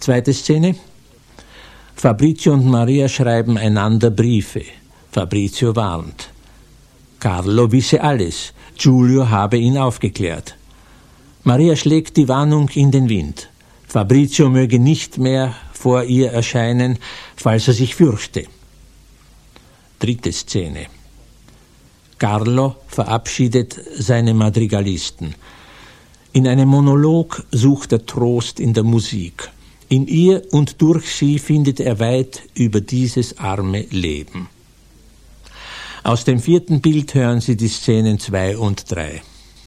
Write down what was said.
Zweite Szene. Fabrizio und Maria schreiben einander Briefe. Fabrizio warnt. Carlo wisse alles. Giulio habe ihn aufgeklärt. Maria schlägt die Warnung in den Wind. Fabrizio möge nicht mehr vor ihr erscheinen, falls er sich fürchte. Dritte Szene. Carlo verabschiedet seine Madrigalisten. In einem Monolog sucht er Trost in der Musik. In ihr und durch sie findet er weit über dieses arme Leben. Aus dem vierten Bild hören Sie die Szenen 2 und 3.